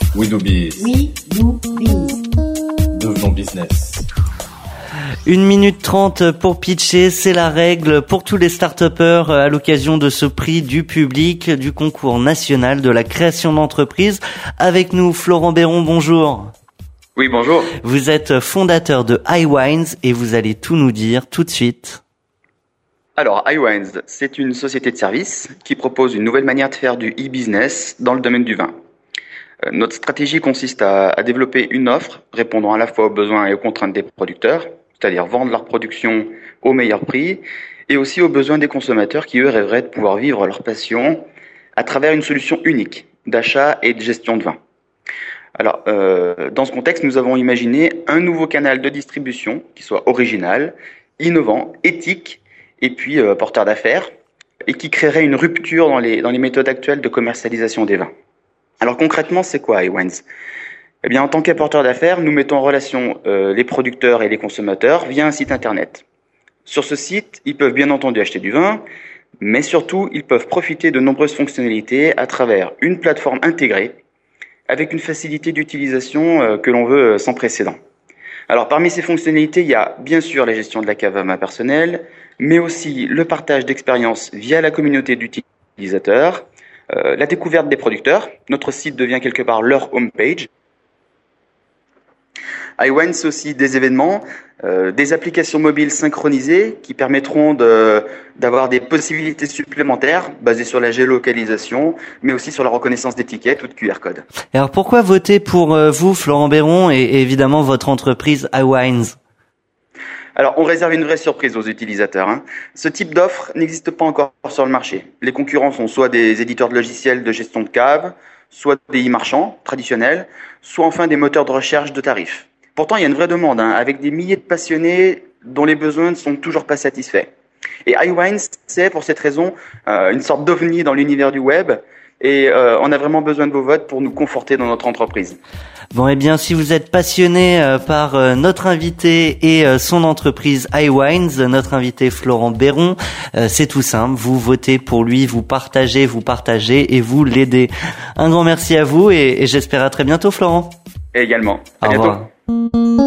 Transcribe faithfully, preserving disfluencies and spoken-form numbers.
We do biz. We do biz. Devenons business. Une minute trente pour pitcher, c'est la règle pour tous les start-upers à l'occasion de ce prix du public du concours national de la création d'entreprise. Avec nous, Florent Béron, bonjour. Oui, bonjour. Vous êtes fondateur de iWines et vous allez tout nous dire tout de suite. Alors, iWines, c'est une société de services qui propose une nouvelle manière de faire du e-business dans le domaine du vin. Euh, notre stratégie consiste à, à développer une offre répondant à la fois aux besoins et aux contraintes des producteurs, c'est-à-dire vendre leur production au meilleur prix, et aussi aux besoins des consommateurs qui, eux, rêveraient de pouvoir vivre leur passion à travers une solution unique d'achat et de gestion de vin. Alors, euh, dans ce contexte, nous avons imaginé un nouveau canal de distribution qui soit original, innovant, éthique, et puis euh, porteur d'affaires, et qui créerait une rupture dans les, dans les méthodes actuelles de commercialisation des vins. Alors concrètement, c'est quoi iWines ? Eh bien, en tant qu'apporteur d'affaires, nous mettons en relation euh, les producteurs et les consommateurs via un site internet. Sur ce site, ils peuvent bien entendu acheter du vin, mais surtout, ils peuvent profiter de nombreuses fonctionnalités à travers une plateforme intégrée, avec une facilité d'utilisation euh, que l'on veut euh, sans précédent. Alors, parmi ces fonctionnalités, il y a bien sûr la gestion de la cave à vin personnelle, mais aussi le partage d'expériences via la communauté d'utilisateurs, euh, la découverte des producteurs. Notre site devient quelque part leur homepage. iWines, c'est aussi des événements, euh, des applications mobiles synchronisées qui permettront de, d'avoir des possibilités supplémentaires basées sur la géolocalisation, mais aussi sur la reconnaissance d'étiquettes ou de Q R code. Et alors pourquoi voter pour euh, vous, Florent Béron, et, et évidemment votre entreprise iWines ? Alors, on réserve une vraie surprise aux utilisateurs. Hein. Ce type d'offre n'existe pas encore sur le marché. Les concurrents sont soit des éditeurs de logiciels de gestion de cave, soit des e-marchands traditionnels, soit enfin des moteurs de recherche de tarifs. Pourtant, il y a une vraie demande, hein, avec des milliers de passionnés dont les besoins ne sont toujours pas satisfaits. Et iWines, c'est pour cette raison euh, une sorte d'ovni dans l'univers du web, et euh, on a vraiment besoin de vos votes pour nous conforter dans notre entreprise. Bon, eh bien, si vous êtes passionné euh, par euh, notre invité et euh, son entreprise iWines, notre invité Florent Béron, euh, c'est tout simple. Vous votez pour lui, vous partagez, vous partagez et vous l'aidez. Un grand merci à vous et, et j'espère à très bientôt, Florent. Et également. À Au bientôt. revoir.